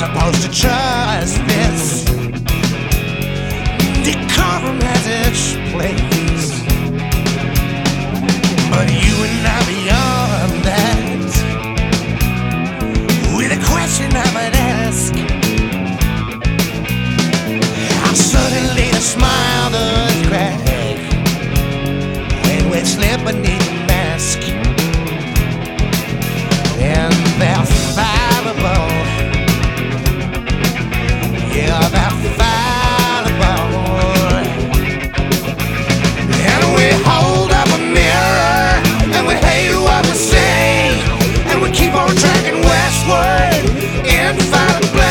supposed to trust this decorum has its place, but you and I beyond that. With a question I might ask, how suddenly the smile does crack when we slip beneath the mask, and they're fallible. Yeah, they're fallible. And we hold up a mirror and we hate what we say, and we keep on tracking westward infallibly.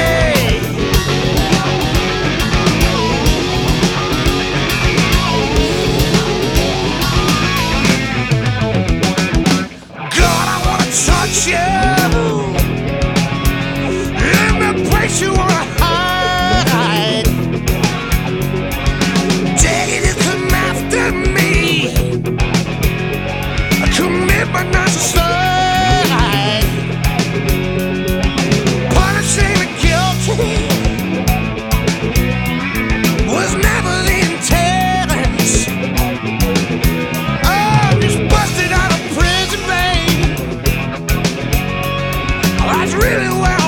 God, I wanna touch you. Let me place you on a hide. Dare you to come after me. Commit my not suicide. Punishing the guilty was never the intent. Oh, I'm just busted out of prison, babe. That's really where